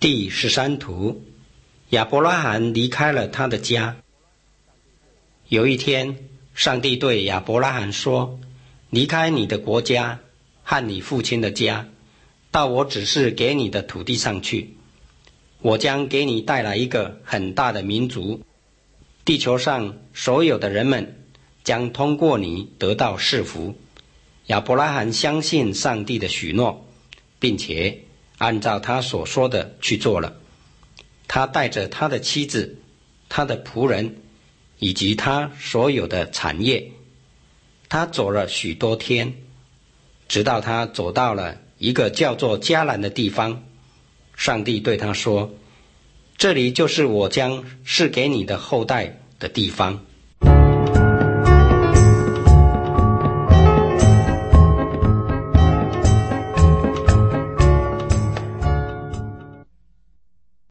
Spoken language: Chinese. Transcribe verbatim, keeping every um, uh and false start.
第十三图，亚伯拉罕离开了他的家。有一天，上帝对亚伯拉罕说：离开你的国家和你父亲的家，到我指示给你的土地上去。我将给你带来一个很大的民族，地球上所有的人们将通过你得到赐福。亚伯拉罕相信上帝的许诺，并且按照他所说的去做了。他带着他的妻子、他的仆人以及他所有的产业，他走了许多天，直到他走到了一个叫做迦南的地方。上帝对他说：这里就是我将赐给你的后代的地方。